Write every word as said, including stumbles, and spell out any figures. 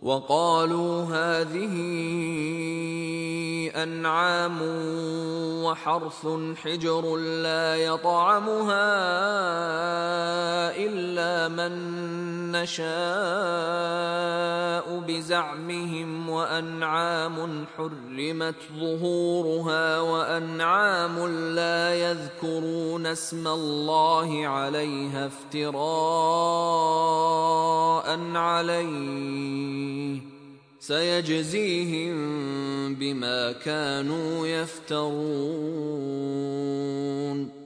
وقالوا هذه أنعام وحرث حجر لا يطعمها إلا من نشاء بزعمهم، وأنعام حرمت ظهورها وأنعام لا يذكرون اسم الله عليها افتراء عليه سيجزيهم بما كانوا يفترون.